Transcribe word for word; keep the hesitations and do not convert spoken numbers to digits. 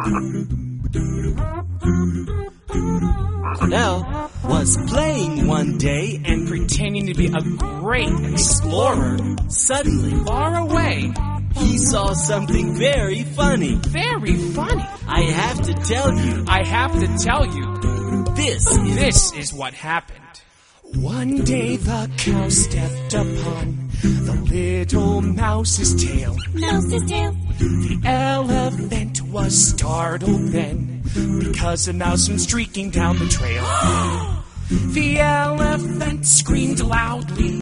Cornell was playing one day and pretending to be a great explorer. Suddenly, Far away. he saw something very funny. Very funny. I have to tell you, I have to tell you, this is... this is what happened. One day the cow stepped upon the little mouse's tail. Mouse's tail. The elephant was startled then, because a mouse went streaking down the trail. The elephant screamed loudly.